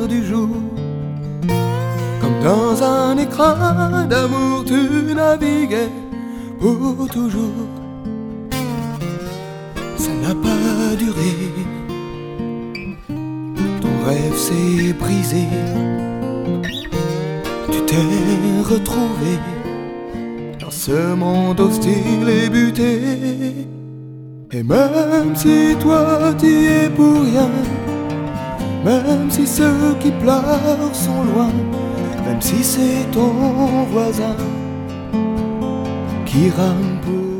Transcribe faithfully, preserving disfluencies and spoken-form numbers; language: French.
lumière du jour. Comme dans un écran d'amour, tu naviguais pour toujours. Ça n'a pas duré, ton rêve s'est brisé. Tu t'es retrouvé dans ce monde hostile et buté. Et même si toi t'y es pour rien, même si ceux qui pleurent sont loin, même si c'est ton voisin qui rame pour